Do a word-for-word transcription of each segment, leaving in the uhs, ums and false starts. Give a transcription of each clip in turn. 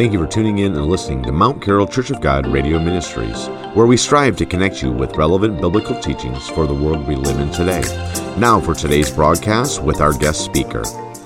Thank you for tuning in and listening to Mount Carroll Church of God Radio Ministries, where we strive to connect you with relevant biblical teachings for the world we live in today. Now for today's broadcast with our guest speaker.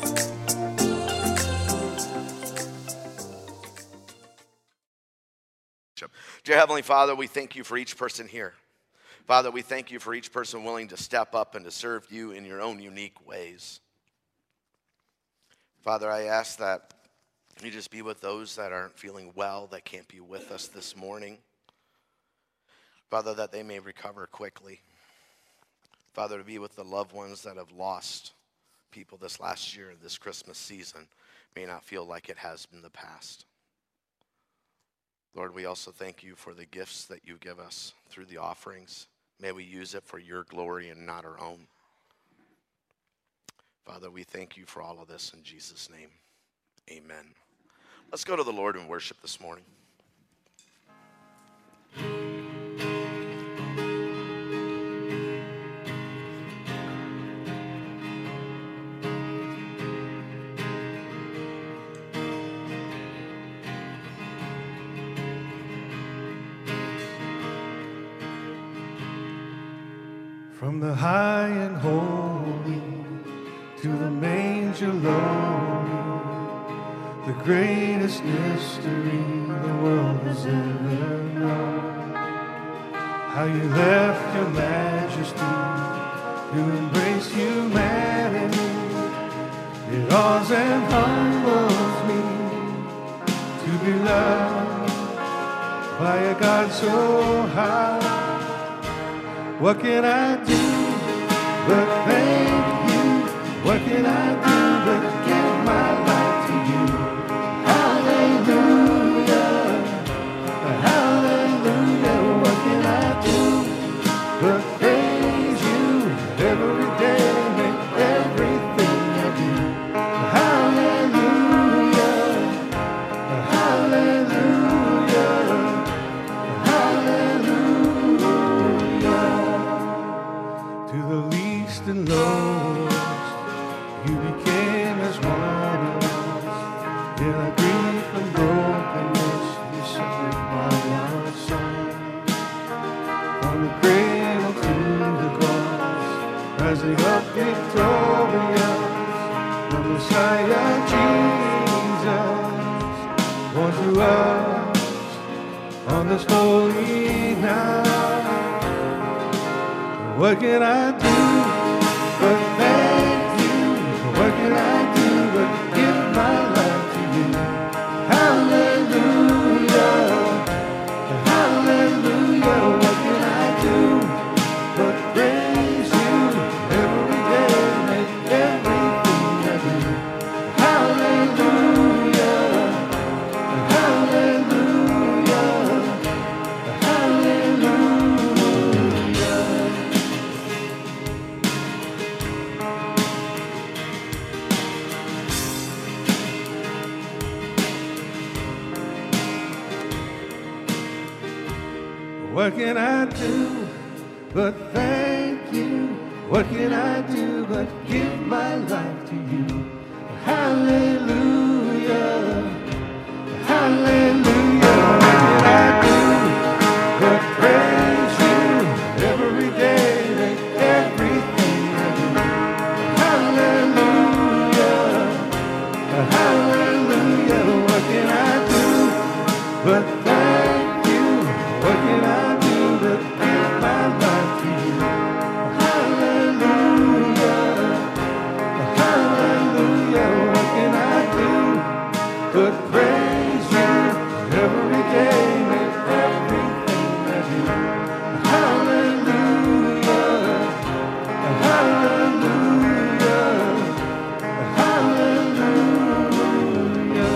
Dear Heavenly Father, we thank you for each person here. Father, we thank you for each person willing to step up and to serve you in your own unique ways. Father, I ask that you just be with those that aren't feeling well, that can't be with us this morning. Father, that they may recover quickly. Father, to be with the loved ones that have lost people this last year, this Christmas season, may not feel like it has in the past. Lord, we also thank you for the gifts that you give us through the offerings. May we use it for your glory and not our own. Father, we thank you for all of this in Jesus' name. Amen. Let's go to the Lord and worship this morning. From the high and holy to the manger lowly, the greatest mystery the world has ever known. How you left your majesty to embrace humanity. It awes and humbles me to be loved by a God so high. What can I do but thank you? What can I do but give my life to you? Hallelujah, hallelujah. What can I do but praise you every day, make everything I do? Hallelujah, hallelujah, hallelujah. To the least and lowest, you became as one of us. In our grief and brokenness, you suffered by our side. From the cradle to the cross, rising up victorious, the Messiah Jesus, born to us on this holy night. What can I do but thank you? What can I do but give my life to you? Hallelujah, hallelujah. What can I do but praise you every day, make everything I do? Hallelujah, hallelujah, hallelujah. What can I do but thank you? What can I do but give my life to you? Hallelujah, hallelujah. What can I do but praise you every day, make everything I do? Hallelujah, hallelujah. What can I do but thank you? What can I do but give my life to you? Hallelujah, hallelujah. What can I do but praise you every day, make everything I do? Hallelujah, hallelujah, hallelujah.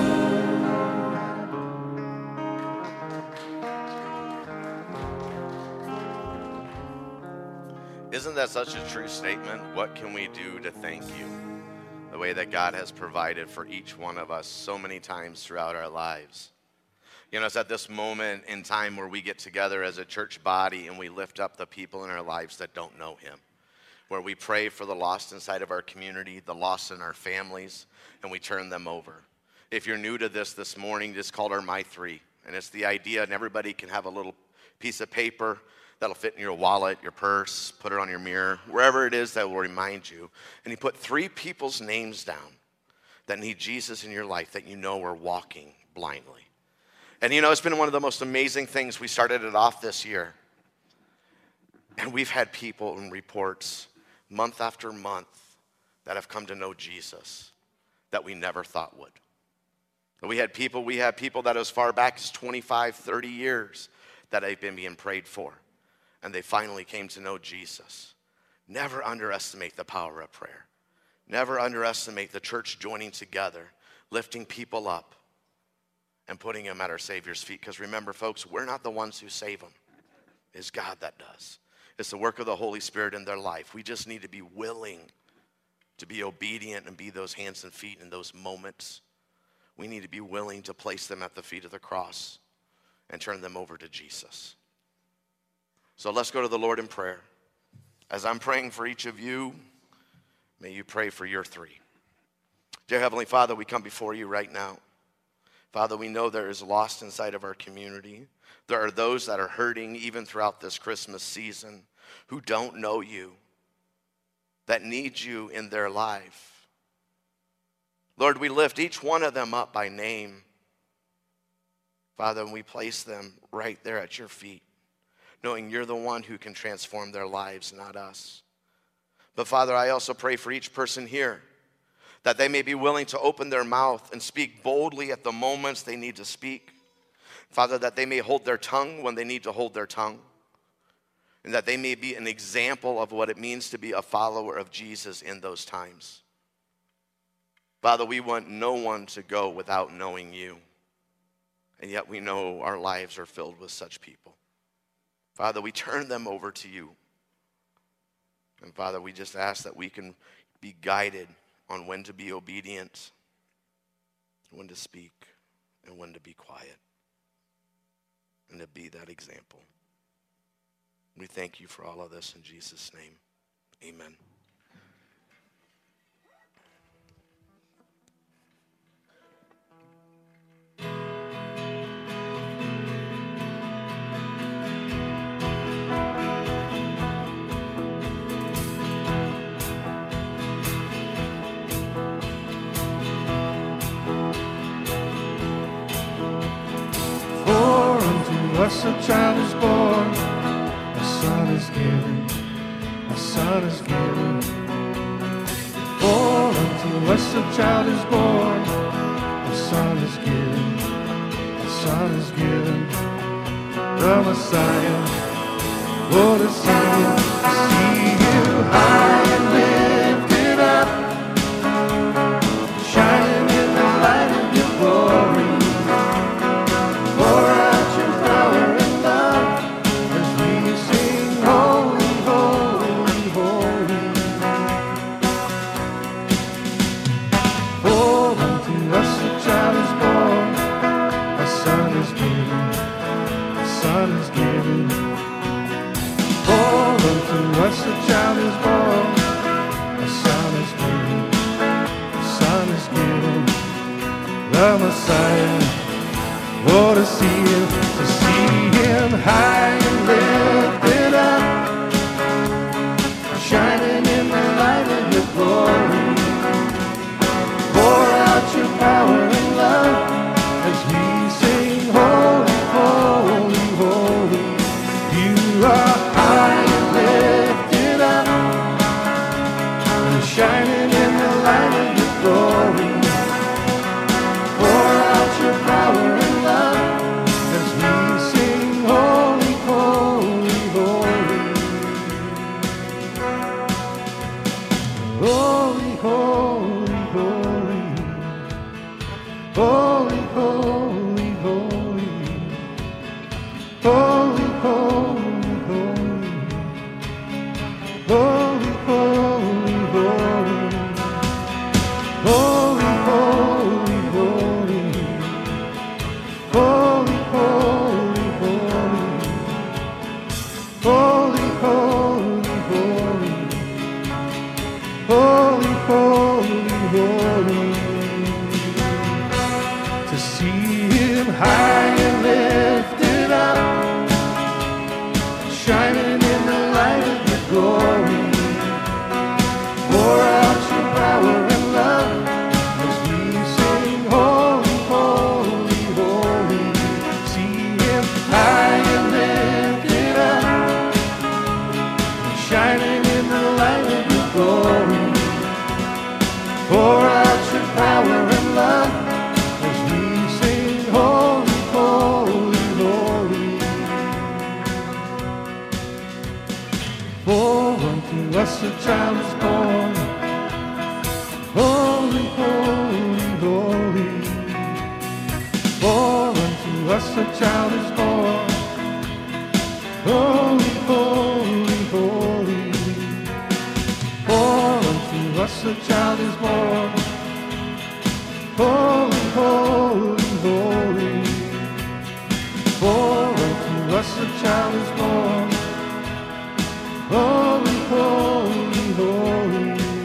Isn't that such a true statement? What can we do to thank you? The way that God has provided for each one of us so many times throughout our lives. You know, it's at this moment in time where we get together as a church body and we lift up the people in our lives that don't know him. Where we pray for the lost inside of our community, the lost in our families, and we turn them over. If you're new to this this morning, it's called our My Three. And it's the idea, and everybody can have a little piece of paper that'll fit in your wallet, your purse, put it on your mirror, wherever it is that will remind you. And you put three people's names down that need Jesus in your life that you know are walking blindly. And you know, it's been one of the most amazing things. We started it off this year. And we've had people and reports month after month that have come to know Jesus that we never thought would. We had people, we had people that as far back as twenty-five, thirty years that have been being prayed for. And they finally came to know Jesus. Never underestimate the power of prayer. Never underestimate the church joining together, lifting people up, and putting them at our Savior's feet. Because remember, folks, we're not the ones who save them. It's God that does. It's the work of the Holy Spirit in their life. We just need to be willing to be obedient and be those hands and feet in those moments. We need to be willing to place them at the feet of the cross and turn them over to Jesus. So let's go to the Lord in prayer. As I'm praying for each of you, may you pray for your three. Dear Heavenly Father, we come before you right now. Father, we know there is lost inside of our community. There are those that are hurting even throughout this Christmas season who don't know you, that need you in their life. Lord, we lift each one of them up by name. Father, and we place them right there at your feet, knowing you're the one who can transform their lives, not us. But Father, I also pray for each person here that they may be willing to open their mouth and speak boldly at the moments they need to speak. Father, that they may hold their tongue when they need to hold their tongue. And that they may be an example of what it means to be a follower of Jesus in those times. Father, we want no one to go without knowing you. And yet we know our lives are filled with such people. Father, we turn them over to you. And Father, we just ask that we can be guided on when to be obedient, when to speak, and when to be quiet. And to be that example. We thank you for all of this in Jesus' name. Amen. Us a child is born, a son is given, a son is given. For unto us a child is born, a son is given, a son is given. The Messiah, what a Savior, to see him high and lifted up, shining in the light of your glory. Pour out your power and love as we sing, holy, holy, holy. For unto us a child is born, a son is given, a son is given. For unto us a child is born, a son is given, a son is given. The Messiah, oh, to see him, to see him high and lifted up, shining in the light of your glory. Pour out your power and love as we sing, holy, holy, holy. You are high and lifted up, and shining in the light of your glory. Pour out your power and love as we sing, holy, holy, holy. Holy, holy, holy. Holy, holy, holy. Holy, holy, holy. Holy, holy, holy. Holy, holy, holy. Holy, holy, holy. Holy, holy, holy. Holy, holy, holy. child is born. Holy, holy, holy. For unto us a child is born. Holy, holy, holy. For unto us a child is born. Holy, holy, holy. For unto us a child is born. Holy, holy, holy.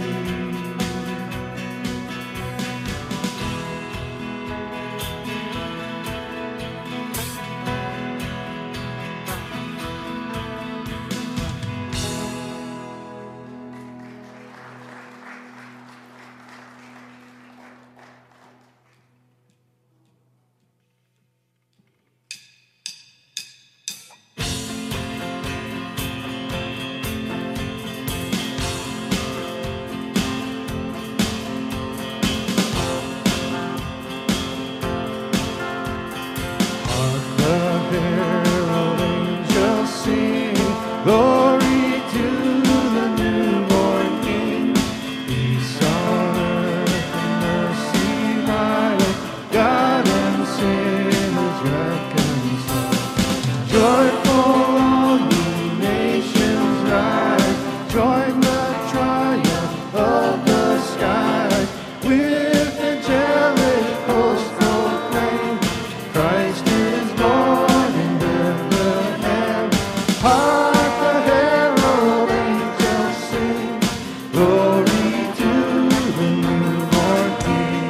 Glory to the newborn King. Peace on earth and mercy mild. God and sinners reconciled. Joyful all ye nations rise. Join the triumph of the skies. With angelic hosts proclaim, Christ is born in Bethlehem. Hark the herald angels sing, glory to the newborn King.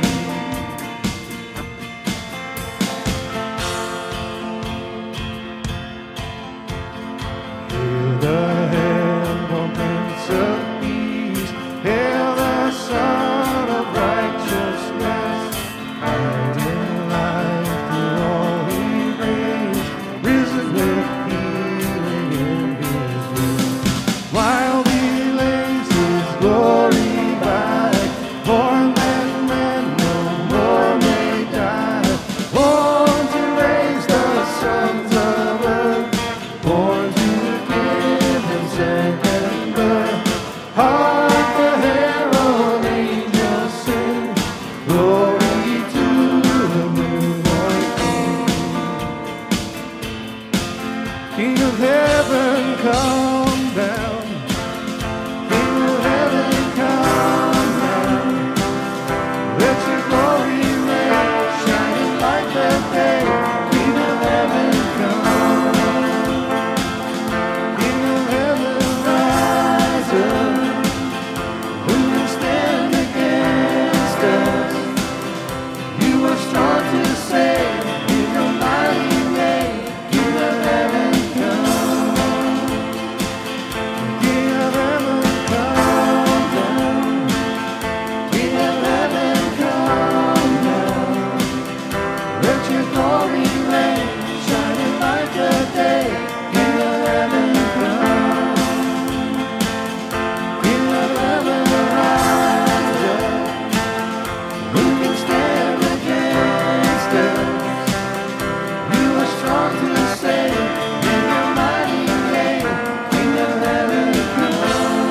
Hail the heaven-born Prince of Peace, hail the Son of righteousness. Light in life through all he reigns, risen with healing in his wings. While he lays his glory by, born that men no more may die. Born to raise the sons of earth, born to give them second birth. Hark the herald angels sing, glory to the newborn King. King of heaven, come down. King of heaven, come down. Let your glory reign, shining like the day. King of heaven, come. King of heaven, rise up. Who can stand against us? You are strong to save in your mighty name. King of heaven, come. King of heaven, come down. King of heaven, come down. Let your glory reign, shining like the day. King of heaven, come. King of heaven, rise up. Who can stand against us? You are strong to save in your mighty name. King of heaven, come.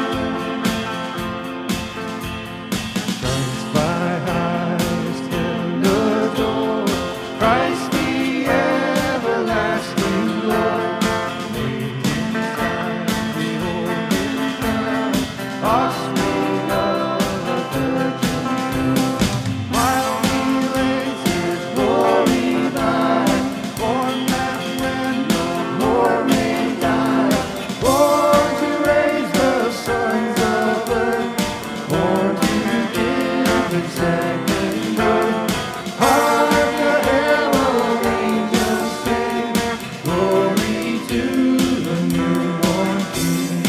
Christ by highest heaven adored, Christ the everlasting Lord. Made in time, behold him come, offspring of the Virgin pure. While he lays his glory by, born that men no more may die. Born to raise the sons of earth, born to give them second birth. Hark the herald angels sing, glory to the newborn King.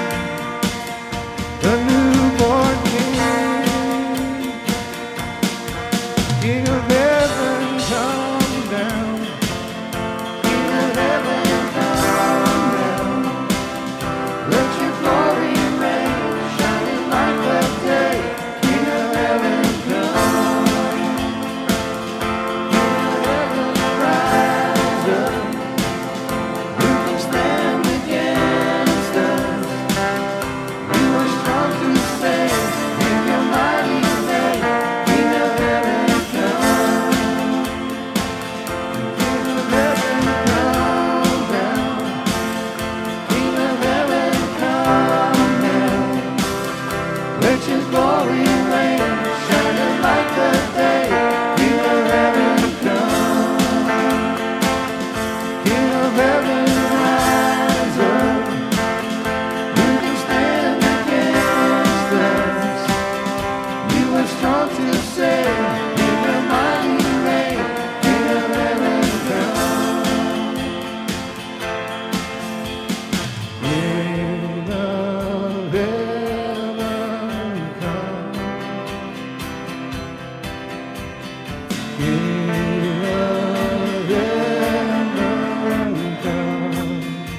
The newborn King. King of heaven, come down. King of heaven, come down. Let your glory reign, shining like the day. King of heaven, come. want to say, in your mighty reign, King of heaven come. King of heaven come. King of heaven come.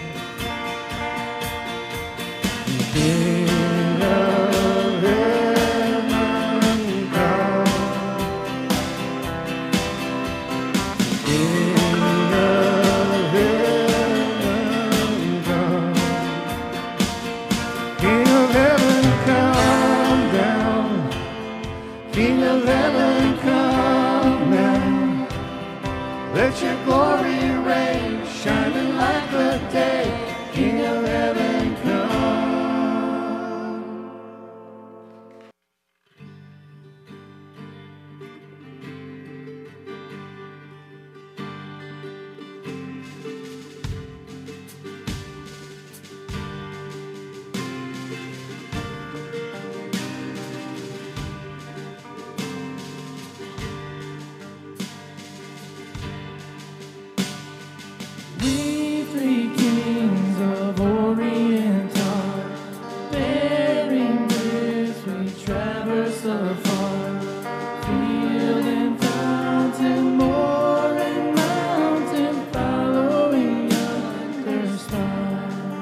King of heaven come. King of heaven come. King of heaven come down. King of heaven come down. Let your glory reign, shining like the day. King of heaven come. We three kings of Orient are bearing gifts, we traverse afar. Field and fountain, moor and mountain, following yonder star.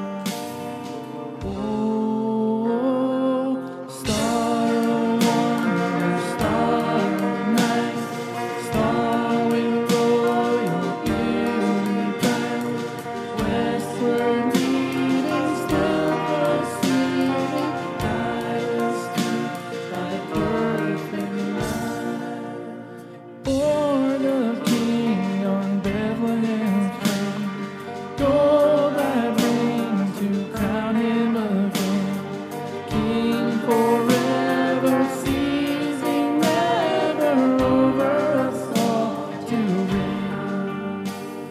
Oh, star of wonder, star of night, star with royal beauty bright, westward leading, still proceeding, guide us to thy perfect light. Born of King on Bethlehem's plain, gold that ring to crown him again. King forever, ceasing never over us all to reign.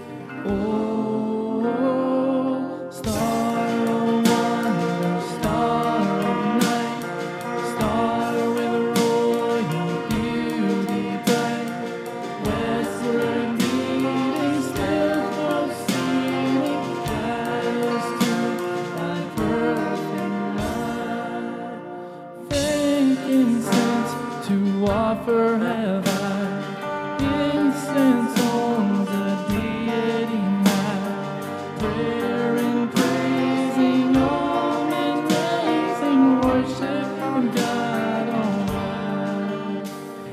Oh, star of wonder, star of night, star with royal beauty bright, westward leading, still proceeding, guide us to thy perfect light. Frankincense to offer have I, incense on the deity high, prayer and praising, all in raising worship of God on high.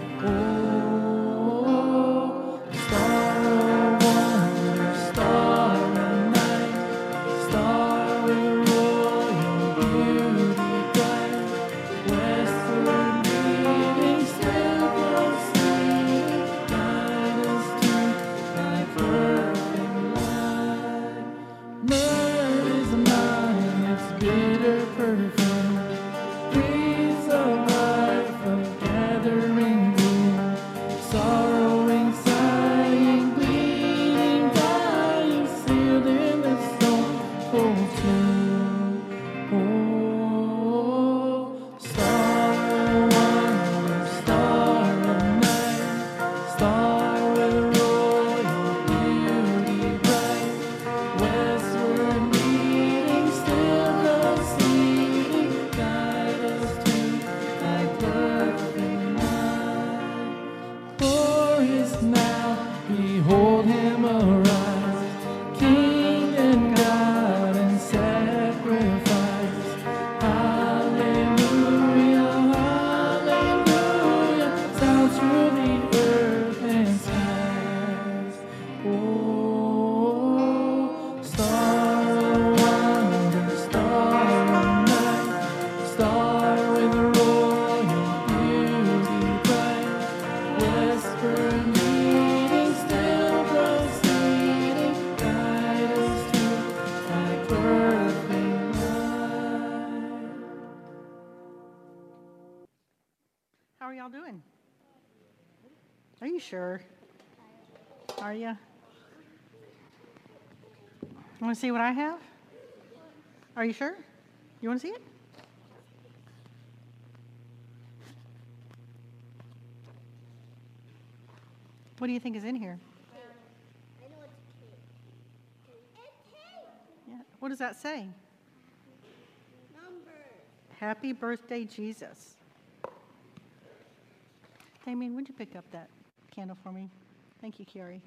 Oh, star of wonder, star of night, star with royal beauty bright, westward leading, still proceeding, guide us to thy perfect light. Myrrh is mine, its bitter perfume, breeze of life, of gathering gloom, sorrowing, sighing, bleeding, dying, sealed in the stone cold tomb. Oh, star of wonder, star of night, star with royal beauty bright, westward leading, still proceeding, guide us to thy perfect light. Glorious now, behold him arise, King and God and sacrifice. Hallelujah, hallelujah, sound through the earth and skies. Oh, star of wonder, star of night, star with royal beauty bright, westward leading, still proceeding, guide us to thy perfect light. How are y'all doing? Are you sure? Are you? Want to see what I have? Are you sure? You want to see it? What do you think is in here? I know it's cake. It's cake. Yeah. What does that say? Numbers. Happy birthday, Jesus. Damien, would you pick up that candle for me? Thank you, Carrie.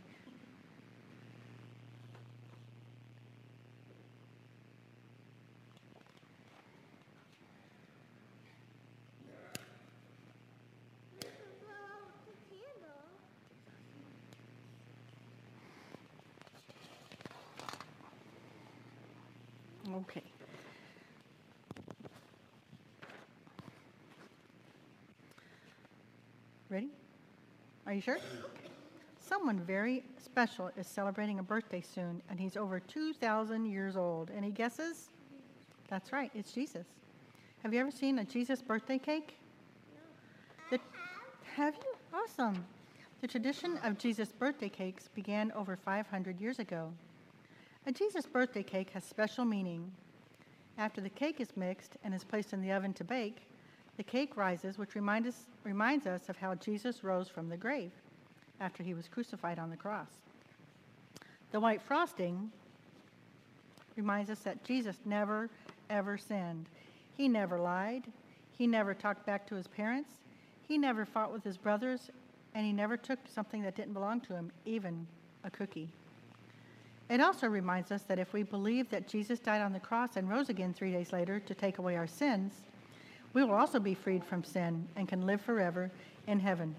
Okay. Ready? Are you sure? Someone very special is celebrating a birthday soon, and he's over two thousand years old. Any guesses? That's right, it's Jesus. Have you ever seen a Jesus birthday cake? No. The, have you? Awesome. The tradition of Jesus birthday cakes began over five hundred years ago. A Jesus birthday cake has special meaning. After the cake is mixed and is placed in the oven to bake, the cake rises, which remind us, reminds us of how Jesus rose from the grave after he was crucified on the cross. The white frosting reminds us that Jesus never, ever sinned. He never lied. He never talked back to his parents. He never fought with his brothers, and he never took something that didn't belong to him, even a cookie. It also reminds us that if we believe that Jesus died on the cross and rose again three days later to take away our sins, we will also be freed from sin and can live forever in heaven.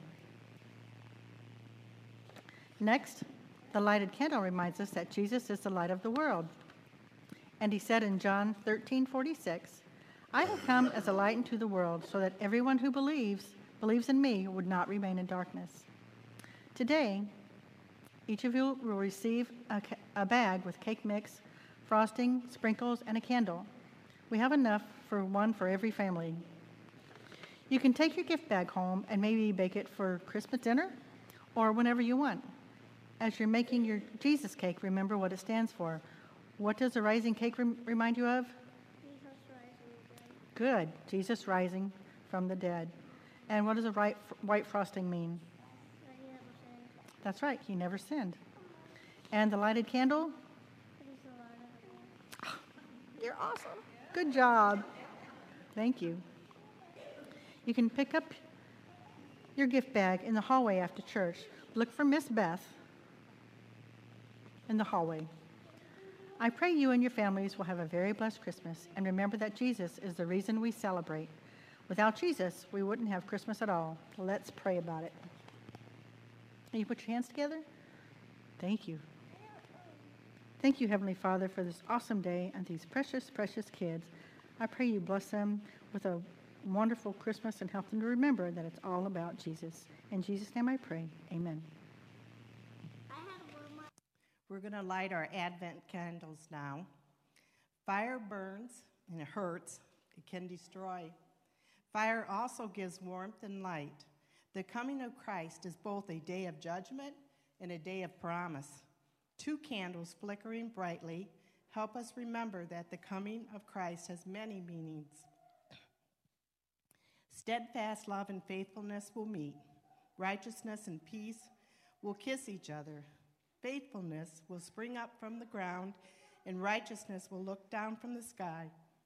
Next, the lighted candle reminds us that Jesus is the light of the world. And he said in John thirteen forty-six, I have come as a light into the world so that everyone who believes, believes in me would not remain in darkness. Today, each of you will receive a, ca- a bag with cake mix, frosting, sprinkles, and a candle. We have enough for one for every family. You can take your gift bag home and maybe bake it for Christmas dinner or whenever you want. As you're making your Jesus cake, remember what it stands for. What does a rising cake rem- remind you of? Jesus rising again. Good. Jesus rising from the dead. And what does a right, white frosting mean? That he never sinned. That's right. He never sinned. And the lighted candle? That he's alive again. You're awesome. Good job. Thank you. You can pick up your gift bag in the hallway after church. Look for Miss Beth in the hallway. I pray you and your families will have a very blessed Christmas, and remember that Jesus is the reason we celebrate. Without Jesus, we wouldn't have Christmas at all. Let's pray about it. Can you put your hands together? Thank you. Thank you, Heavenly Father, for this awesome day and these precious, precious kids. I pray you bless them with a wonderful Christmas and help them to remember that it's all about Jesus. In Jesus' name I pray. Amen. I had one more. We're going to light our Advent candles now. Fire burns and it hurts. It can destroy. Fire also gives warmth and light. The coming of Christ is both a day of judgment and a day of promise. Two candles flickering brightly help us remember that the coming of Christ has many meanings. Steadfast love and faithfulness will meet. Righteousness and peace will kiss each other. Faithfulness will spring up from the ground, and righteousness will look down from the sky.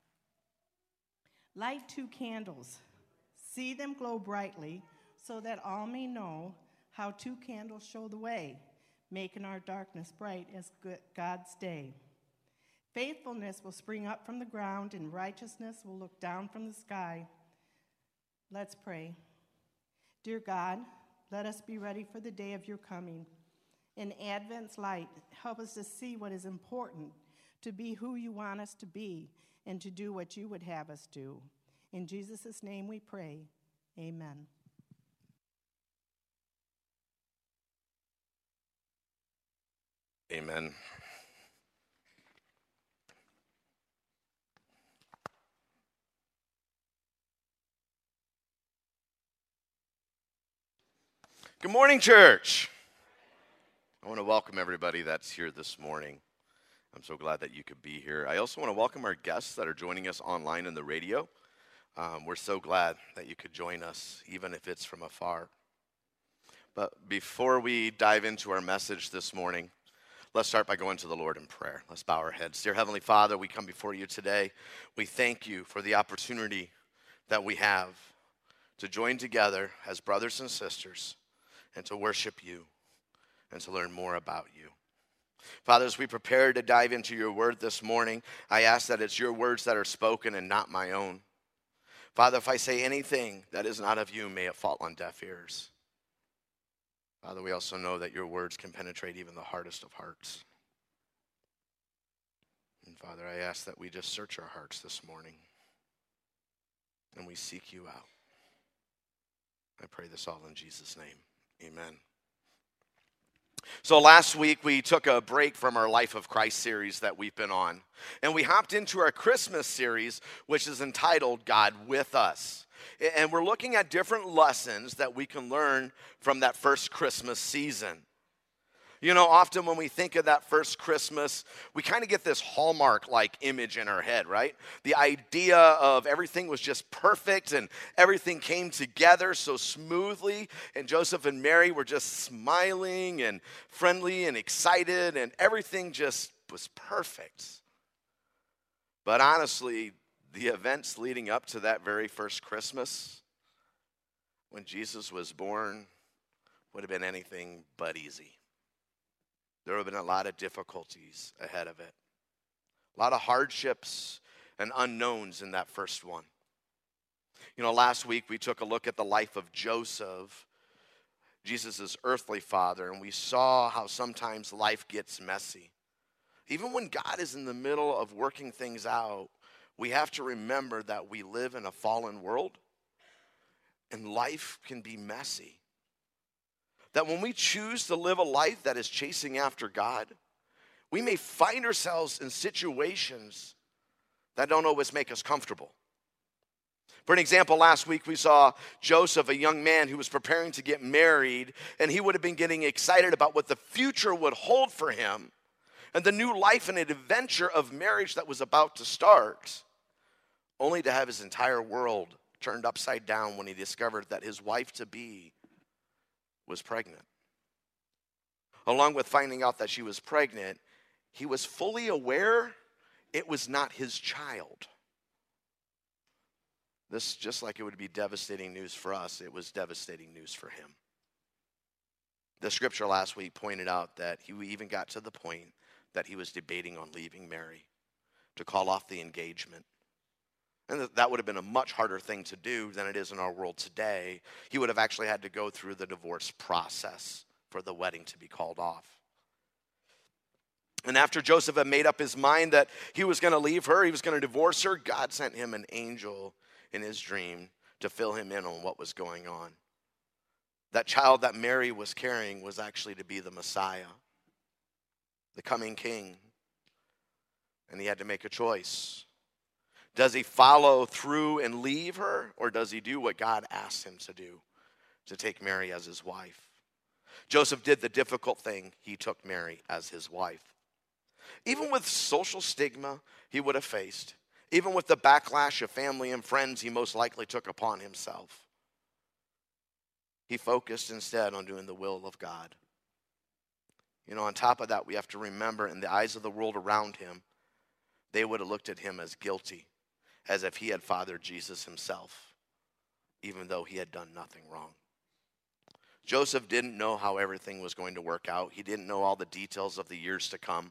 Light two candles. See them glow brightly, so that all may know how two candles show the way, making our darkness bright as God's day. Faithfulness will spring up from the ground, and righteousness will look down from the sky. Let's pray. Dear God, let us be ready for the day of your coming. In Advent's light, help us to see what is important, to be who you want us to be, and to do what you would have us do. In Jesus' name we pray. Amen. Amen. Good morning, church. I want to welcome everybody that's here this morning. I'm so glad that you could be here. I also want to welcome our guests that are joining us online on the radio. Um, we're so glad that you could join us, even if it's from afar. But before we dive into our message this morning, let's start by going to the Lord in prayer. Let's bow our heads. Dear Heavenly Father, we come before you today. We thank you for the opportunity that we have to join together as brothers and sisters and to worship you and to learn more about you. Father, as we prepare to dive into your word this morning, I ask that it's your words that are spoken and not my own. Father, if I say anything that is not of you, may it fall on deaf ears. Father, we also know that your words can penetrate even the hardest of hearts. And Father, I ask that we just search our hearts this morning and we seek you out. I pray this all in Jesus' name. Amen. So last week we took a break from our Life of Christ series that we've been on, and we hopped into our Christmas series, which is entitled God With Us. And we're looking at different lessons that we can learn from that first Christmas season. You know, often when we think of that first Christmas, we kind of get this Hallmark-like image in our head, right? The idea of everything was just perfect and everything came together so smoothly, and Joseph and Mary were just smiling and friendly and excited, and everything just was perfect. But honestly, the events leading up to that very first Christmas, when Jesus was born, would have been anything but easy. There would have been a lot of difficulties ahead of it. A lot of hardships and unknowns in that first one. You know, last week we took a look at the life of Joseph, Jesus' earthly father, and we saw how sometimes life gets messy. Even when God is in the middle of working things out, we have to remember that we live in a fallen world, and life can be messy. That when we choose to live a life that is chasing after God, we may find ourselves in situations that don't always make us comfortable. For an example, last week we saw Joseph, a young man who was preparing to get married, and he would have been getting excited about what the future would hold for him and the new life and adventure of marriage that was about to start, only to have his entire world turned upside down when he discovered that his wife-to-be was pregnant. Along with finding out that she was pregnant, he was fully aware it was not his child. This, just like it would be devastating news for us, it was devastating news for him. The scripture last week pointed out that he even got to the point that he was debating on leaving Mary to call off the engagement. And that would have been a much harder thing to do than it is in our world today. He would have actually had to go through the divorce process for the wedding to be called off. And after Joseph had made up his mind that he was going to leave her, he was going to divorce her, God sent him an angel in his dream to fill him in on what was going on. That child that Mary was carrying was actually to be the Messiah, the coming king. And he had to make a choice. Does he follow through and leave her, or does he do what God asked him to do, to take Mary as his wife? Joseph did the difficult thing. He took Mary as his wife. Even with social stigma he would have faced, even with the backlash of family and friends he most likely took upon himself, he focused instead on doing the will of God. You know, on top of that, we have to remember, in the eyes of the world around him, they would have looked at him as guilty, as if he had fathered Jesus himself, even though he had done nothing wrong. Joseph didn't know how everything was going to work out. He didn't know all the details of the years to come.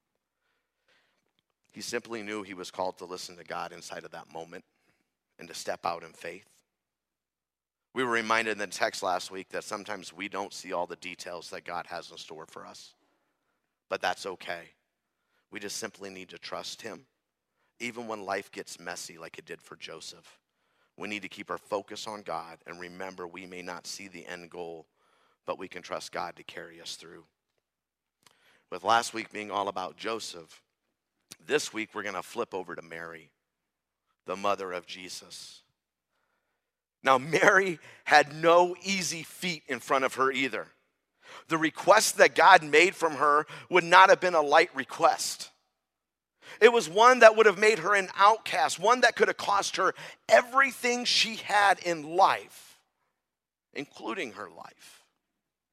He simply knew he was called to listen to God inside of that moment and to step out in faith. We were reminded in the text last week that sometimes we don't see all the details that God has in store for us, but that's okay. We just simply need to trust him. Even when life gets messy like it did for Joseph, we need to keep our focus on God and remember we may not see the end goal, but we can trust God to carry us through. With last week being all about Joseph, this week we're going to flip over to Mary, the mother of Jesus. Now, Mary had no easy feat in front of her either. The request that God made from her would not have been a light request. It was one that would have made her an outcast, one that could have cost her everything she had in life, including her life.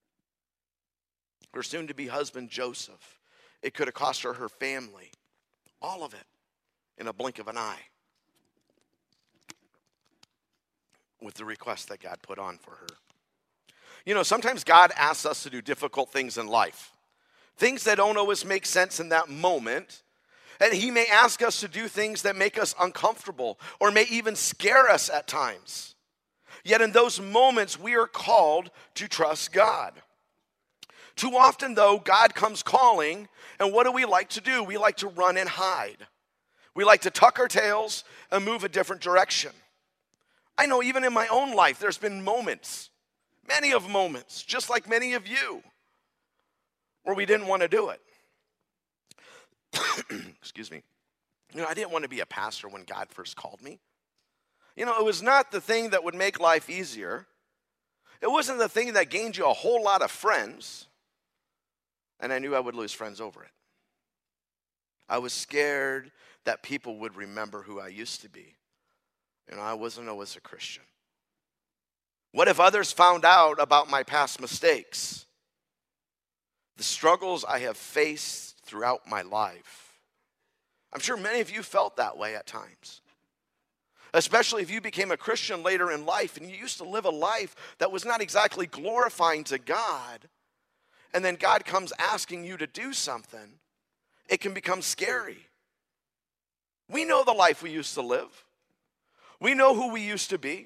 her soon-to-be husband, Joseph. It could have cost her her family. All of it in a blink of an eye. With the request that God put on for her. You know, sometimes God asks us to do difficult things in life. Things that don't always make sense in that moment. And he may ask us to do things that make us uncomfortable or may even scare us at times. Yet in those moments, we are called to trust God. Too often, though, God comes calling, and what do we like to do? We like to run and hide. We like to tuck our tails and move a different direction. I know even in my own life, there's been moments, many of moments, just like many of you, where we didn't want to do it. Excuse me. You know, I didn't want to be a pastor when God first called me. You know, it was not the thing that would make life easier. It wasn't the thing that gained you a whole lot of friends. And I knew I would lose friends over it. I was scared that people would remember who I used to be. You know, I wasn't always a Christian. What if others found out about my past mistakes? The struggles I have faced throughout my life. I'm sure many of you felt that way at times. Especially if you became a Christian later in life and you used to live a life that was not exactly glorifying to God. And then God comes asking you to do something. It can become scary. We know the life we used to live. We know who we used to be.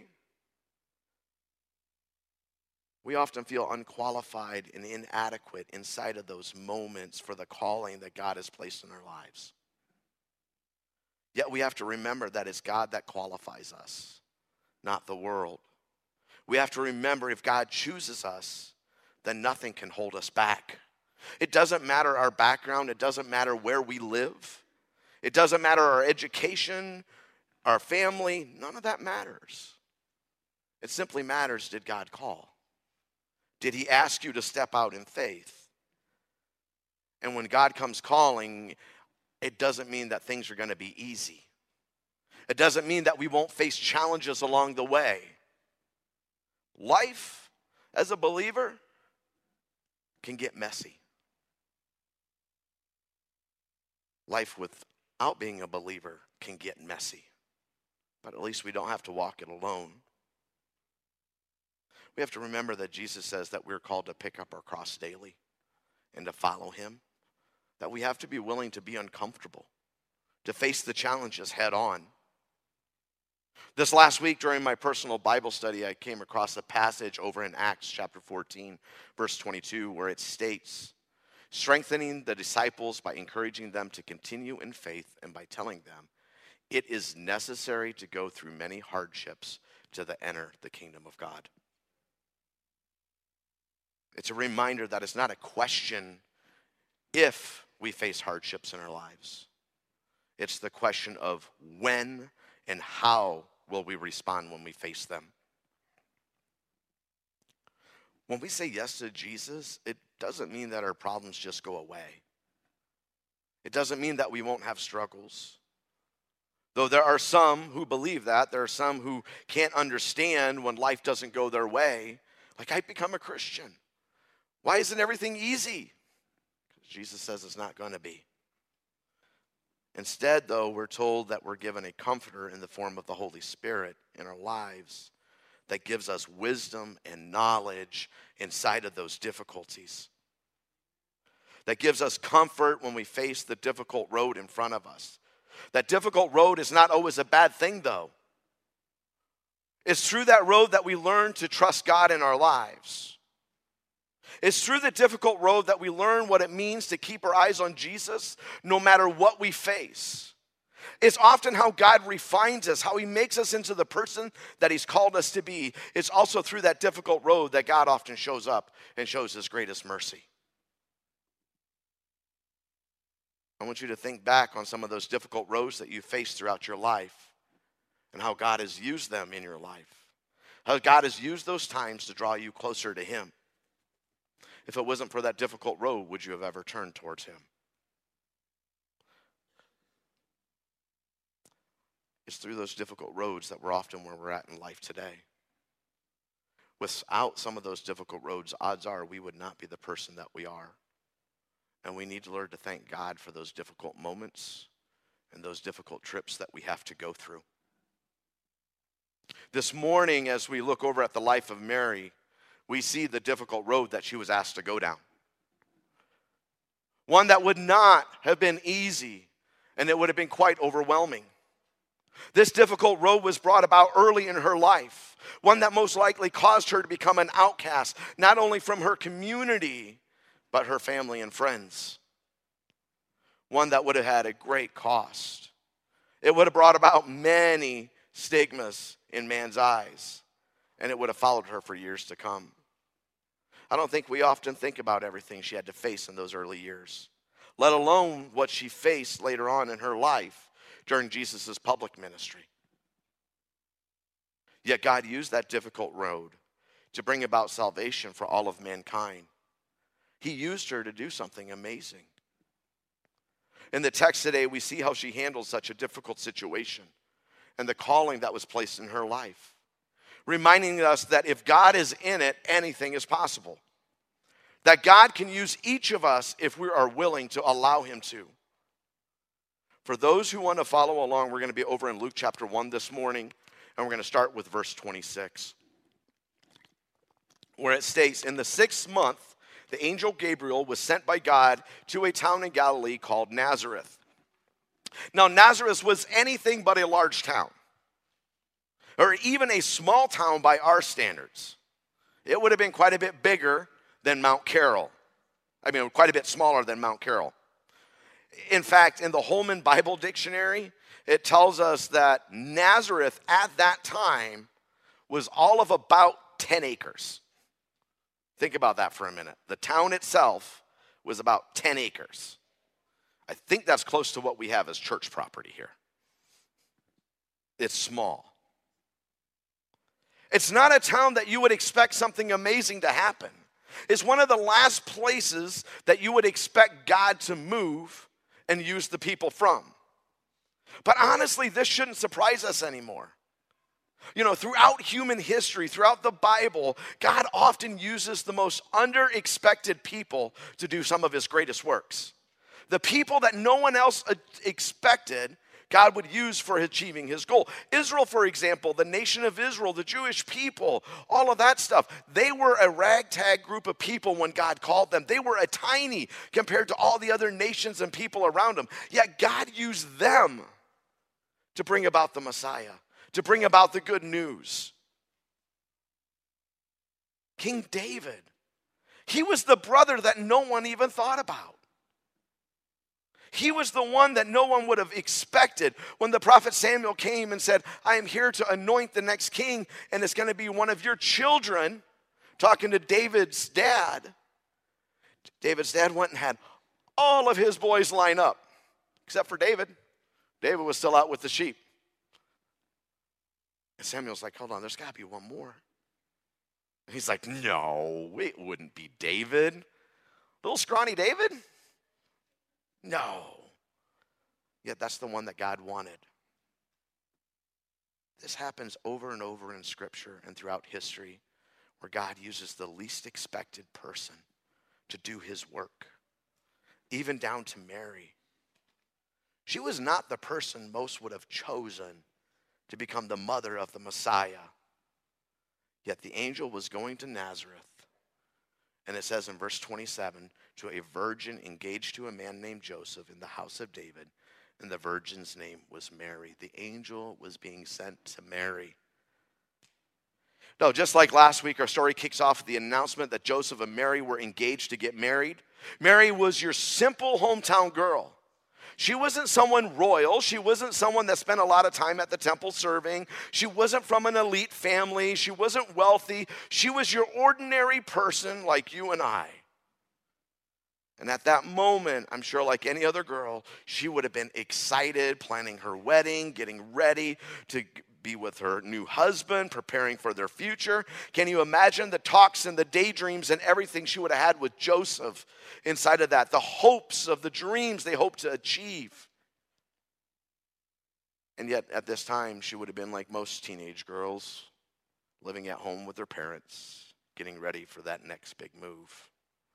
We often feel unqualified and inadequate inside of those moments for the calling that God has placed in our lives. Yet we have to remember that it's God that qualifies us, not the world. We have to remember if God chooses us, then nothing can hold us back. It doesn't matter our background. It doesn't matter where we live. It doesn't matter our education, our family. None of that matters. It simply matters, did God call? Did he ask you to step out in faith? And when God comes calling, it doesn't mean that things are going to be easy. It doesn't mean that we won't face challenges along the way. Life as a believer can get messy. Life without being a believer can get messy. But at least we don't have to walk it alone. We have to remember that Jesus says that we're called to pick up our cross daily and to follow him. That we have to be willing to be uncomfortable, to face the challenges head on. This last week during my personal Bible study, I came across a passage over in Acts chapter fourteen, verse twenty-two, where it states, strengthening the disciples by encouraging them to continue in faith and by telling them, it is necessary to go through many hardships to the enter the kingdom of God. It's a reminder that it's not a question if we face hardships in our lives. It's the question of when and how will we respond when we face them. When we say yes to Jesus, it doesn't mean that our problems just go away. It doesn't mean that we won't have struggles. Though there are some who believe that, there are some who can't understand when life doesn't go their way. Like, I become a Christian. Why isn't everything easy? Because Jesus says it's not going to be. Instead, though, we're told that we're given a comforter in the form of the Holy Spirit in our lives that gives us wisdom and knowledge inside of those difficulties. That gives us comfort when we face the difficult road in front of us. That difficult road is not always a bad thing, though. It's through that road that we learn to trust God in our lives. It's through the difficult road that we learn what it means to keep our eyes on Jesus no matter what we face. It's often how God refines us, how he makes us into the person that he's called us to be. It's also through that difficult road that God often shows up and shows his greatest mercy. I want you to think back on some of those difficult roads that you faced throughout your life and how God has used them in your life. How God has used those times to draw you closer to him. If it wasn't for that difficult road, would you have ever turned towards him? It's through those difficult roads that we're often where we're at in life today. Without some of those difficult roads, odds are we would not be the person that we are. And we need to learn to thank God for those difficult moments and those difficult trips that we have to go through. This morning, as we look over at the life of Mary, we see the difficult road that she was asked to go down. One that would not have been easy, and it would have been quite overwhelming. This difficult road was brought about early in her life, one that most likely caused her to become an outcast, not only from her community, but her family and friends. One that would have had a great cost. It would have brought about many stigmas in man's eyes, and it would have followed her for years to come. I don't think we often think about everything she had to face in those early years, let alone what she faced later on in her life during Jesus' public ministry. Yet God used that difficult road to bring about salvation for all of mankind. He used her to do something amazing. In the text today, we see how she handled such a difficult situation and the calling that was placed in her life, reminding us that if God is in it, anything is possible. That God can use each of us if we are willing to allow him to. For those who want to follow along, we're going to be over in Luke chapter one this morning, and we're going to start with verse twenty-six, where it states, "In the sixth month, the angel Gabriel was sent by God to a town in Galilee called Nazareth." Now, Nazareth was anything but a large town, or even a small town by our standards. It would have been quite a bit bigger than Mount Carroll. I mean, quite a bit smaller than Mount Carroll. In fact, in the Holman Bible Dictionary, it tells us that Nazareth at that time was all of about ten acres. Think about that for a minute. The town itself was about ten acres. I think that's close to what we have as church property here. It's small. It's not a town that you would expect something amazing to happen. It's one of the last places that you would expect God to move and use the people from. But honestly, this shouldn't surprise us anymore. You know, throughout human history, throughout the Bible, God often uses the most under-expected people to do some of his greatest works. The people that no one else expected, God would use for achieving his goal. Israel, for example, the nation of Israel, the Jewish people, all of that stuff, they were a ragtag group of people when God called them. They were a tiny compared to all the other nations and people around them. Yet God used them to bring about the Messiah, to bring about the good news. King David, he was the brother that no one even thought about. He was the one that no one would have expected when the prophet Samuel came and said, "I am here to anoint the next king, and it's going to be one of your children," talking to David's dad. David's dad went and had all of his boys line up, except for David. David was still out with the sheep. And Samuel's like, "Hold on, there's got to be one more." And he's like, "No, it wouldn't be David. Little scrawny David? No." Yet that's the one that God wanted. This happens over and over in Scripture and throughout history, where God uses the least expected person to do his work, even down to Mary. She was not the person most would have chosen to become the mother of the Messiah. Yet the angel was going to Nazareth. And it says in verse twenty-seven, to a virgin engaged to a man named Joseph in the house of David, and the virgin's name was Mary. The angel was being sent to Mary. No, just like last week, our story kicks off with the announcement that Joseph and Mary were engaged to get married. Mary was your simple hometown girl. She wasn't someone royal. She wasn't someone that spent a lot of time at the temple serving. She wasn't from an elite family. She wasn't wealthy. She was your ordinary person like you and I. And at that moment, I'm sure like any other girl, she would have been excited, planning her wedding, getting ready to be with her new husband, preparing for their future. Can you imagine the talks and the daydreams and everything she would have had with Joseph inside of that? The hopes of the dreams they hoped to achieve. And yet at this time, she would have been like most teenage girls, living at home with their parents, getting ready for that next big move.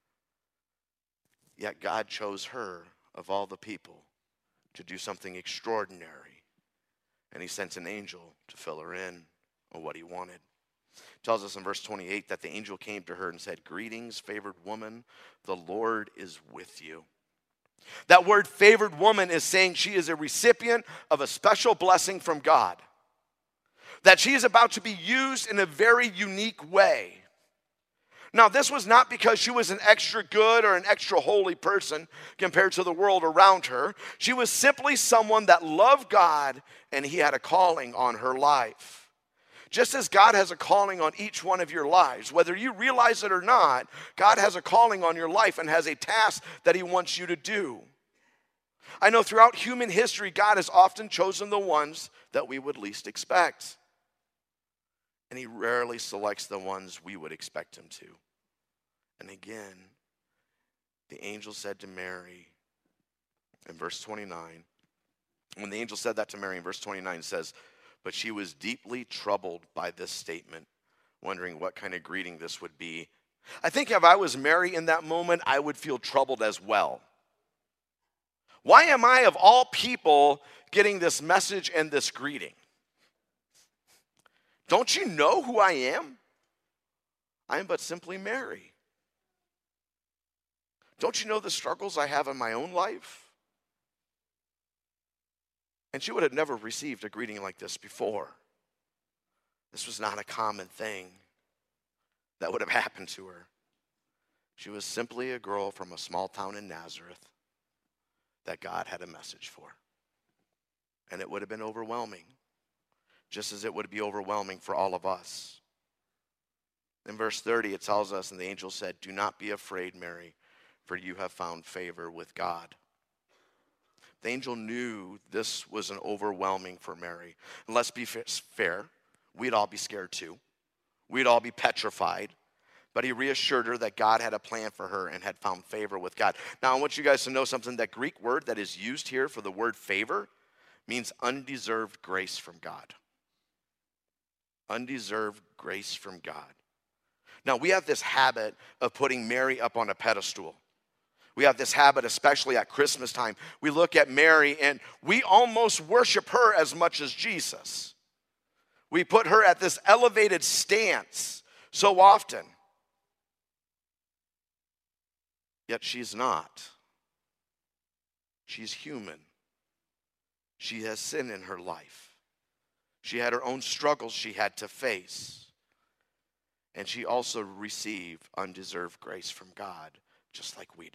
Yet God chose her, of all the people, to do something extraordinary. And he sent an angel to fill her in on what he wanted. It tells us in verse twenty-eight that the angel came to her and said, "Greetings, favored woman, the Lord is with you." That word favored woman is saying she is a recipient of a special blessing from God. That she is about to be used in a very unique way. Now, this was not because she was an extra good or an extra holy person compared to the world around her. She was simply someone that loved God, and he had a calling on her life. Just as God has a calling on each one of your lives, whether you realize it or not, God has a calling on your life and has a task that he wants you to do. I know throughout human history, God has often chosen the ones that we would least expect. And he rarely selects the ones we would expect him to. And again, the angel said to Mary in verse twenty-nine, when the angel said that to Mary in verse twenty-nine, it says, "But she was deeply troubled by this statement, wondering what kind of greeting this would be." I think if I was Mary in that moment, I would feel troubled as well. Why am I, of all people, getting this message and this greeting? Don't you know who I am? I am but simply Mary. Don't you know the struggles I have in my own life? And she would have never received a greeting like this before. This was not a common thing that would have happened to her. She was simply a girl from a small town in Nazareth that God had a message for. And it would have been overwhelming, just as it would be overwhelming for all of us. In verse thirty, it tells us, and the angel said, "Do not be afraid, Mary, for you have found favor with God." The angel knew this was an overwhelming for Mary. And let's be fair, we'd all be scared too. We'd all be petrified. But he reassured her that God had a plan for her and had found favor with God. Now, I want you guys to know something. That Greek word that is used here for the word favor means undeserved grace from God. Undeserved grace from God. Now, we have this habit of putting Mary up on a pedestal. We have this habit, especially at Christmas time. We look at Mary and we almost worship her as much as Jesus. We put her at this elevated stance so often. Yet she's not. She's human. She has sin in her life. She had her own struggles she had to face. And she also received undeserved grace from God, just like we do.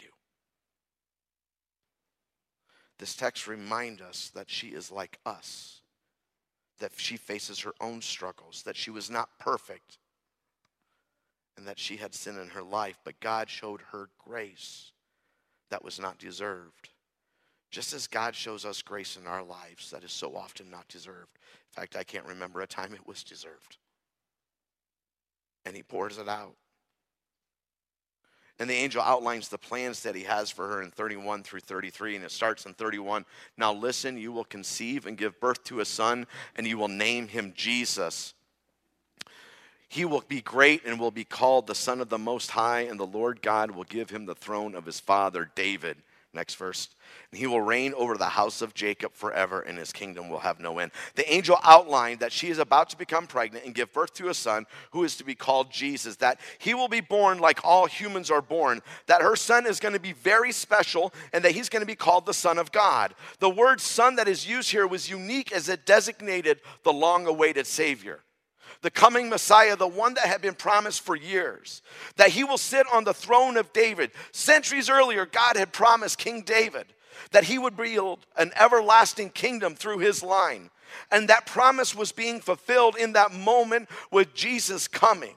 This text reminds us that she is like us, that she faces her own struggles, that she was not perfect, and that she had sin in her life, but God showed her grace that was not deserved. Just as God shows us grace in our lives that is so often not deserved. In fact, I can't remember a time it was deserved. And he pours it out. And the angel outlines the plans that he has for her in thirty-one through thirty-three. And it starts in thirty-one. "Now listen, you will conceive and give birth to a son, and you will name him Jesus. He will be great and will be called the Son of the Most High, and the Lord God will give him the throne of his father David." Next verse. "And he will reign over the house of Jacob forever, and his kingdom will have no end." The angel outlined that she is about to become pregnant and give birth to a son who is to be called Jesus, that he will be born like all humans are born, that her son is going to be very special, and that he's going to be called the Son of God. The word son that is used here was unique as it designated the long-awaited Savior. The coming Messiah, the one that had been promised for years, that he will sit on the throne of David. Centuries earlier, God had promised King David that he would build an everlasting kingdom through his line. And that promise was being fulfilled in that moment with Jesus coming.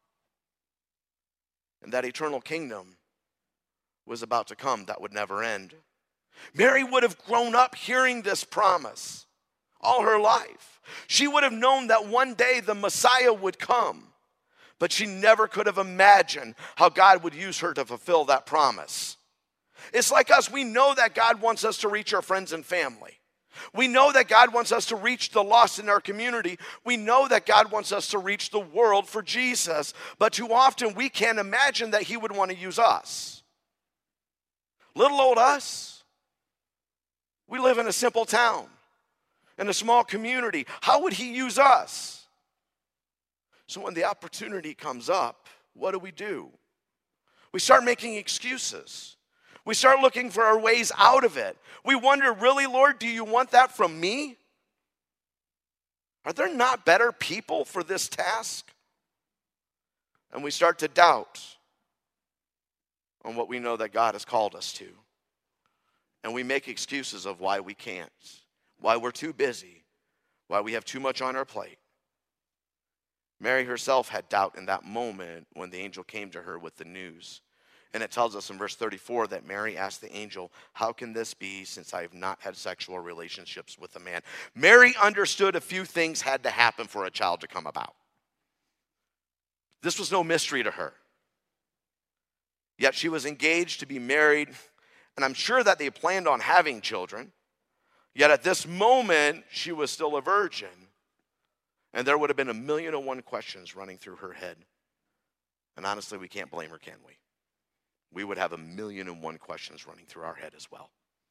And that eternal kingdom was about to come that would never end. Mary would have grown up hearing this promise all her life. She would have known that one day the Messiah would come, but she never could have imagined how God would use her to fulfill that promise. It's like us. We know that God wants us to reach our friends and family. We know that God wants us to reach the lost in our community. We know that God wants us to reach the world for Jesus. But too often we can't imagine that he would want to use us. Little old us. We live in a simple town, in a small community. How would he use us? So when the opportunity comes up, what do we do? We start making excuses. We start looking for our ways out of it. We wonder, really, Lord, do you want that from me? Are there not better people for this task? And we start to doubt on what we know that God has called us to. And we make excuses of why we can't, why we're too busy, why we have too much on our plate. Mary herself had doubt in that moment when the angel came to her with the news. And it tells us in verse thirty-four that Mary asked the angel, how can this be since I have not had sexual relationships with a man? Mary understood a few things had to happen for a child to come about. This was no mystery to her. Yet she was engaged to be married, and I'm sure that they planned on having children. Yet at this moment, she was still a virgin. And there would have been a million and one questions running through her head. And honestly, we can't blame her, can we? We would have a million and one questions running through our head as well.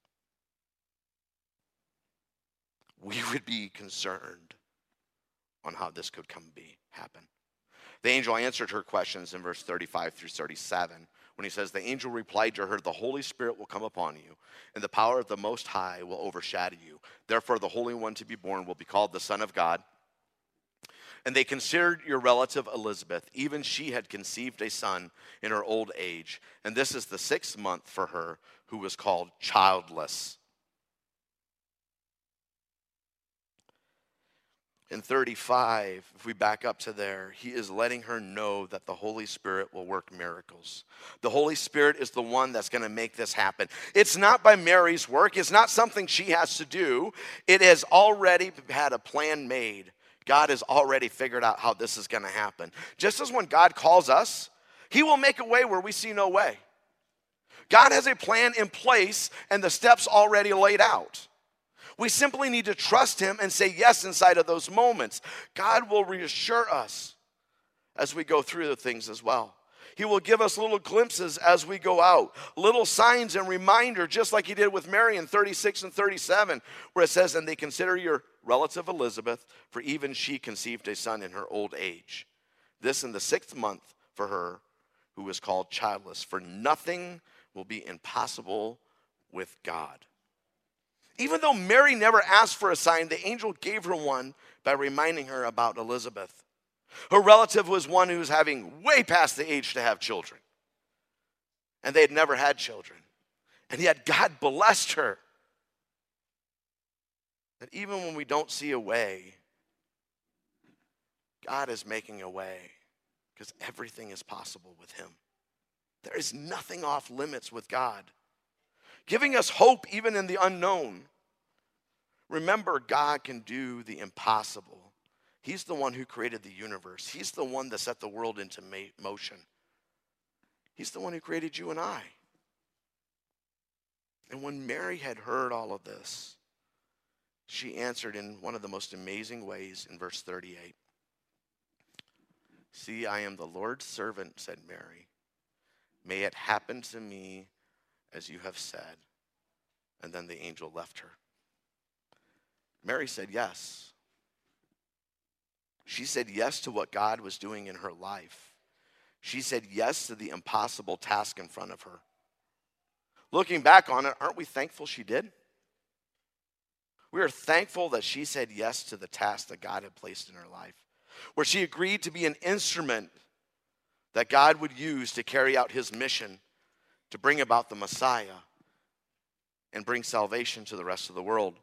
We would be concerned on how this could come be happen. The angel answered her questions in verse thirty-five through thirty-seven when he says, the angel replied to her, the Holy Spirit will come upon you, and the power of the Most High will overshadow you. Therefore, the Holy One to be born will be called the Son of God. And they considered your relative Elizabeth. Even she had conceived a son in her old age. And this is the sixth month for her, who was called childless. In thirty-five, if we back up to there, he is letting her know that the Holy Spirit will work miracles. The Holy Spirit is the one that's going to make this happen. It's not by Mary's work. It's not something she has to do. It has already had a plan made. God has already figured out how this is going to happen. Just as when God calls us, he will make a way where we see no way. God has a plan in place and the steps already laid out. We simply need to trust him and say yes inside of those moments. God will reassure us as we go through the things as well. He will give us little glimpses as we go out, little signs and reminder, just like he did with Mary in thirty-six and thirty-seven, where it says, and they consider your relative Elizabeth, for even she conceived a son in her old age. This in the sixth month for her, who was called childless, for nothing will be impossible with God. Even though Mary never asked for a sign, the angel gave her one by reminding her about Elizabeth. Her relative was one who was having way past the age to have children. And they had never had children. And yet God blessed her. That even when we don't see a way, God is making a way because everything is possible with him. There is nothing off limits with God. Giving us hope even in the unknown. Remember, God can do the impossible. He's the one who created the universe. He's the one that set the world into motion. He's the one who created you and I. And when Mary had heard all of this, she answered in one of the most amazing ways in verse thirty-eight. See, I am the Lord's servant, said Mary. May it happen to me as you have said. And then the angel left her. Mary said yes. She said yes to what God was doing in her life. She said yes to the impossible task in front of her. Looking back on it, aren't we thankful she did? We are thankful that she said yes to the task that God had placed in her life, where she agreed to be an instrument that God would use to carry out his mission to bring about the Messiah and bring salvation to the rest of the world,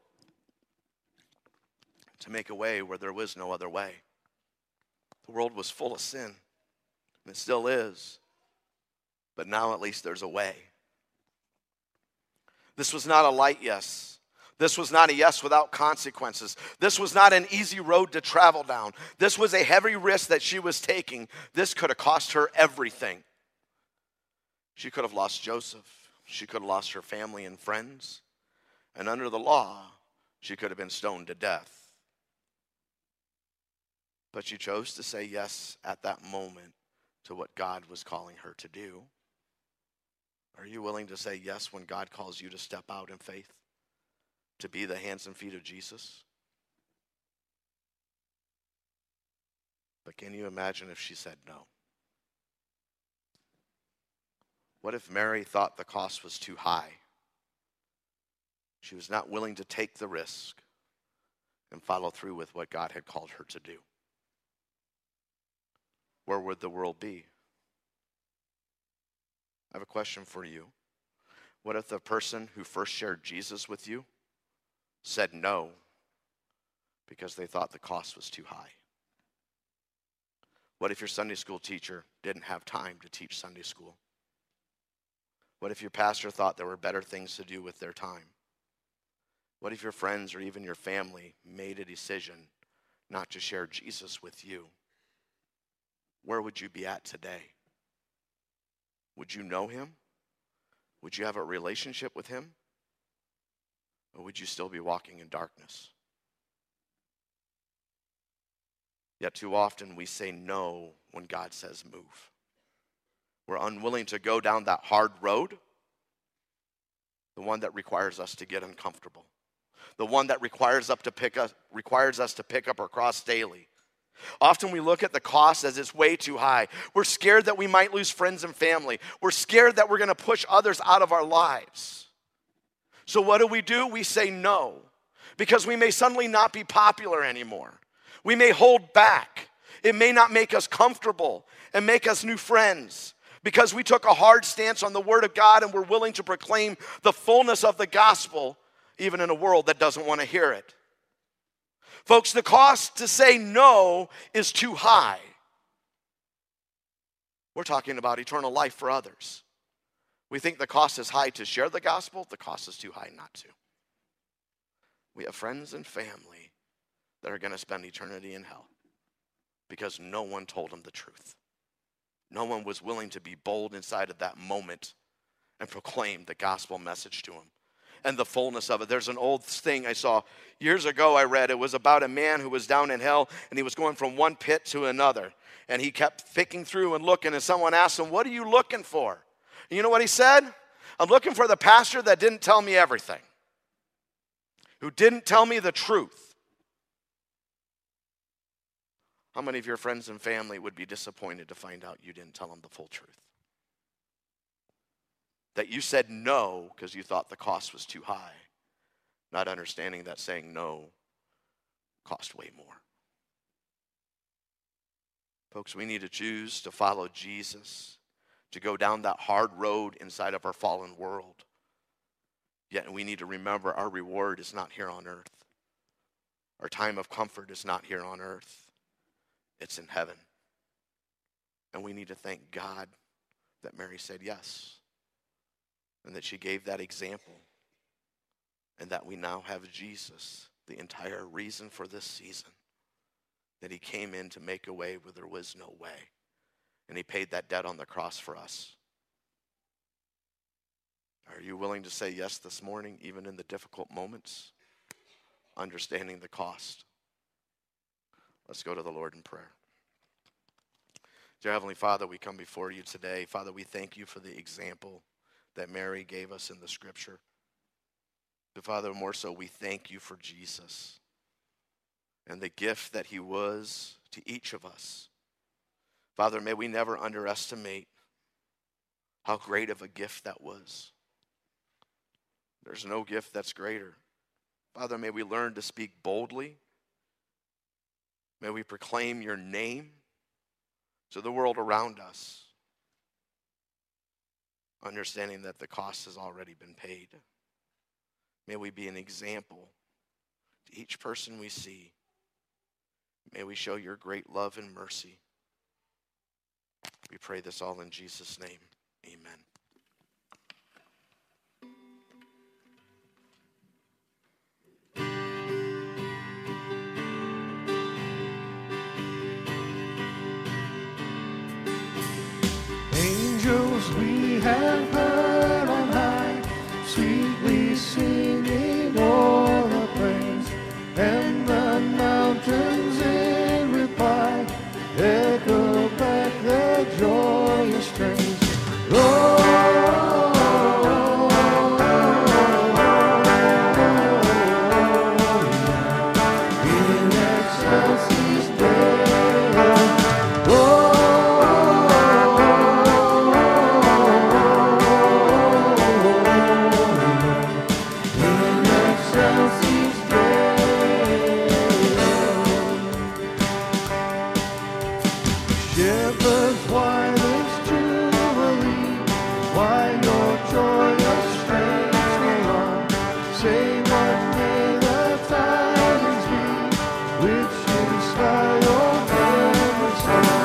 to make a way where there was no other way. The world was full of sin, and it still is, but now at least there's a way. This was not a light yes. This was not a yes without consequences. This was not an easy road to travel down. This was a heavy risk that she was taking. This could have cost her everything. She could have lost Joseph. She could have lost her family and friends. And under the law, She could have been stoned to death. But she chose to say yes at that moment to what God was calling her to do. Are you willing to say yes when God calls you to step out in faith? To be the hands and feet of Jesus? But can you imagine if she said no? What if Mary thought the cost was too high? She was not willing to take the risk and follow through with what God had called her to do. Where would the world be? I have a question for you. What if the person who first shared Jesus with you said no because they thought the cost was too high? What if your Sunday school teacher didn't have time to teach Sunday school? What if your pastor thought there were better things to do with their time? What if your friends or even your family made a decision not to share Jesus with you? Where would you be at today? Would you know him? Would you have a relationship with him? Or would you still be walking in darkness? Yet too often we say no when God says move. We're unwilling to go down that hard road, the one that requires us to get uncomfortable, the one that requires us to pick us, requires us to pick up our cross daily. Often we look at the cost as it's way too high. We're scared that we might lose friends and family. We're scared that we're going to push others out of our lives. So what do we do? We say no, because we may suddenly not be popular anymore. We may hold back. It may not make us comfortable and make us new friends, because we took a hard stance on the Word of God and we're willing to proclaim the fullness of the gospel, even in a world that doesn't want to hear it. Folks, the cost to say no is too high. We're talking about eternal life for others. We think the cost is high to share the gospel. The cost is too high not to. We have friends and family that are going to spend eternity in hell because no one told them the truth. No one was willing to be bold inside of that moment and proclaim the gospel message to them and the fullness of it. There's an old thing I saw years ago I read. It was about a man who was down in hell, and he was going from one pit to another. And he kept picking through and looking, and someone asked him, "What are you looking for?" And you know what he said? "I'm looking for the pastor that didn't tell me everything, who didn't tell me the truth." How many of your friends and family would be disappointed to find out you didn't tell them the full truth? That you said no because you thought the cost was too high, not understanding that saying no cost way more. Folks, we need to choose to follow Jesus, to go down that hard road inside of our fallen world. Yet we need to remember our reward is not here on earth. Our time of comfort is not here on earth. It's in heaven. And we need to thank God that Mary said yes, and that she gave that example, and that we now have Jesus, the entire reason for this season, that he came in to make a way where there was no way, and he paid that debt on the cross for us. Are you willing to say yes this morning, even in the difficult moments, understanding the cost? Let's go to the Lord in prayer. Dear Heavenly Father, we come before you today. Father, we thank you for the example that Mary gave us in the scripture. But Father, more so, we thank you for Jesus and the gift that he was to each of us. Father, may we never underestimate how great of a gift that was. There's no gift that's greater. Father, may we learn to speak boldly. May we proclaim your name to the world around us, understanding that the cost has already been paid. May we be an example to each person we see. May we show your great love and mercy. We pray this all in Jesus' name. Amen. Angels we have heard on high, sweetly singing all the praise. Why your joyous strains go on? Say what may the tidings be, which inspire your every song.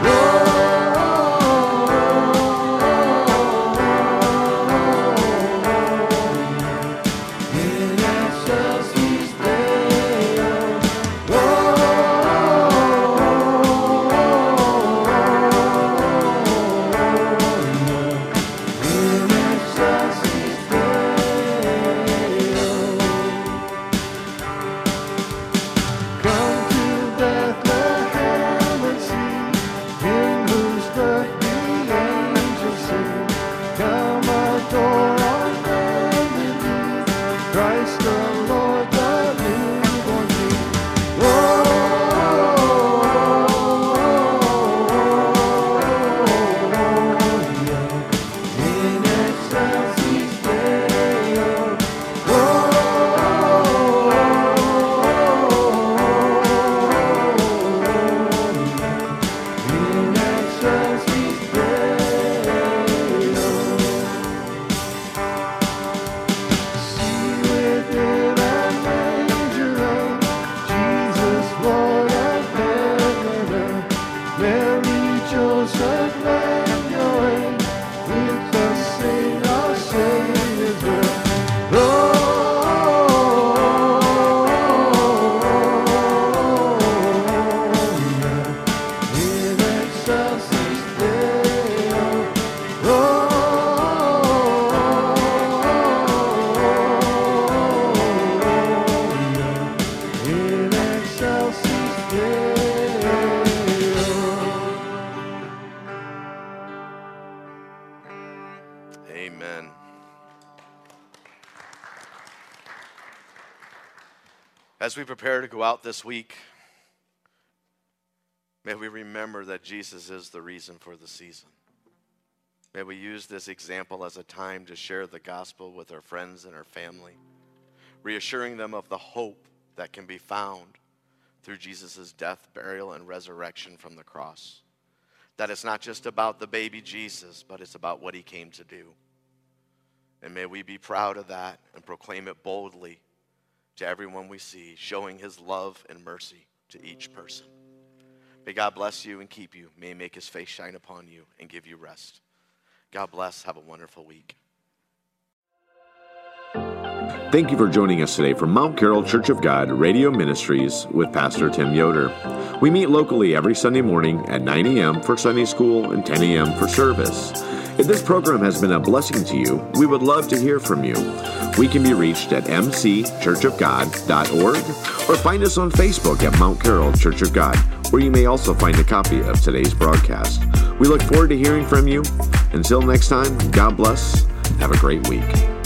Amen. As we prepare to go out this week, may we remember that Jesus is the reason for the season. May we use this example as a time to share the gospel with our friends and our family, reassuring them of the hope that can be found through Jesus' death, burial, and resurrection from the cross. That it's not just about the baby Jesus, but it's about what he came to do. And may we be proud of that and proclaim it boldly to everyone we see, showing his love and mercy to each person. May God bless you and keep you. May he make his face shine upon you and give you rest. God bless. Have a wonderful week. Thank you for joining us today from Mount Carroll Church of God Radio Ministries with Pastor Tim Yoder. We meet locally every Sunday morning at nine a.m. for Sunday school and ten a.m. for service. If this program has been a blessing to you, we would love to hear from you. We can be reached at m c church of god dot org or find us on Facebook at Mount Carroll Church of God, where you may also find a copy of today's broadcast. We look forward to hearing from you. Until next time, God bless. Have a great week.